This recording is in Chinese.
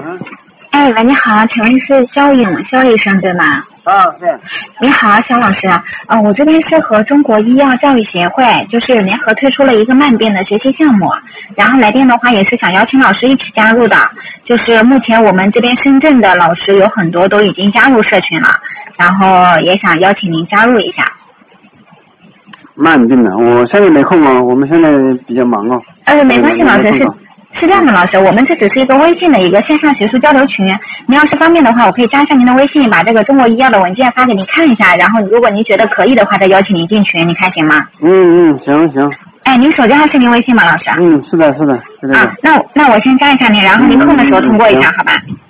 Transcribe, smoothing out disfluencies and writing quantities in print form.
嗯。 哎，喂，你好，请问是肖医生对吗？ 啊，对。 你好，肖老师。我这边是和中国医药教育协会就是联合推出了一个慢病的学习项目，然后来电的话也是想邀请老师一起加入的。就是目前我们这边深圳的老师有很多都已经加入社群了，然后也想邀请您加入一下。 慢病的，我现在没空啊，我们现在比较忙哦。 没关系，老师是这样的，老师，我们这只是一个微信的一个线上学术交流群。您要是方便的话，我可以加一下您的微信，把这个中国医药的文件发给您看一下，然后如果您觉得可以的话，再邀请您进群，您看行吗？ 行。 哎，您手机号是您微信吗，老师？ 是的，是这个。 那我先加一下您，然后您空的时候通过一下，好吧？